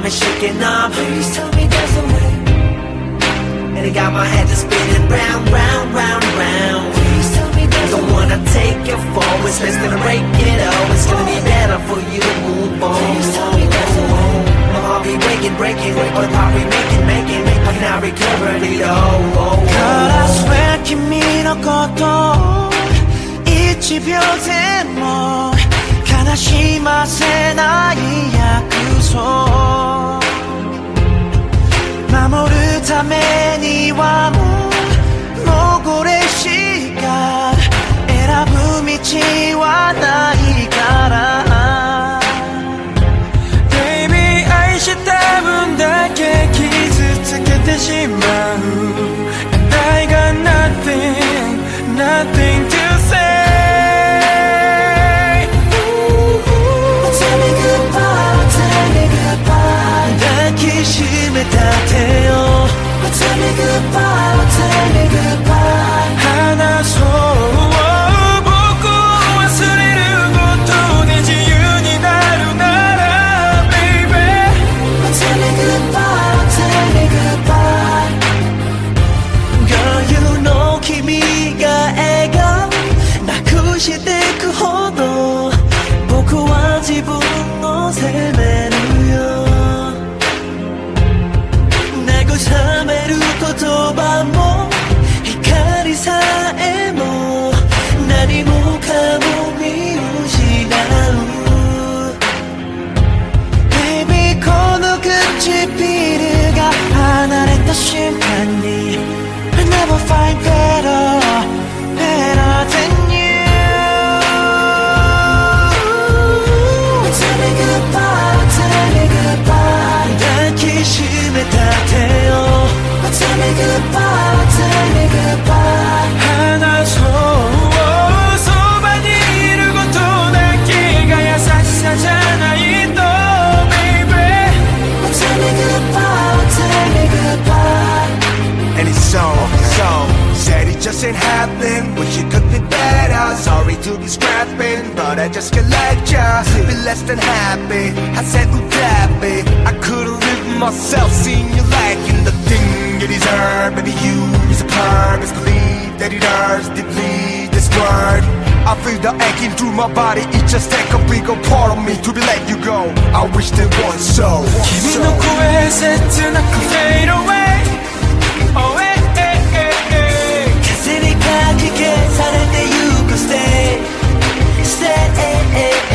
me shaking up. Please tell me there's a way. And it got my head just spinning round, round, round, round. Please tell me there's a way. Don't wanna take it forward, let's gonna break it up. It's gonna be better for you to move on. Please tell me there's a way. My heart be breaking, breaking, but the heart be making, making. I cannot recover it all. God, I swear 君のこと1秒でも悲しませない約束守るためにはもうこれしか選ぶ道はないからBaby 愛した分だけ傷つけてしまう And I got nothing, nothing to say Tell me goodbye, tell me goodbye 抱きしめた手を Tell me goodbye, tell me goodbye 話そう僕を忘れることで自由になるなら Baby Tell me goodbye, tell me goodbye Girl, you know 君が笑顔なくしてくほど僕は自分を責めるよ慰める言葉も光さえも何もかも見失う Baby この唇が離れた瞬間に I never find better, better than you Tell me goodbye, tell me goodbye 抱きしめた手を Tell me goodbye, tell me goodbye 話そうそばにいることだけが優しさじゃないと Baby Tell me goodbye, tell me goodbye And it's so said it just ain't happening. Wish it could be better. Sorry to be scrapping, but I just can't let ya be less than happy. I said would that be? I couldn't live myself seeing you lacking the thing you deserve. Baby, you is a purpose. Believe that it hurts deeply. This word, I feel the aching through my body. It just take a bigger part of me to be let you go. I wish there was so. 君の声切なく fade away. Oh, hey, hey, hey, hey. 風にかき消されてゆく Stay, stay,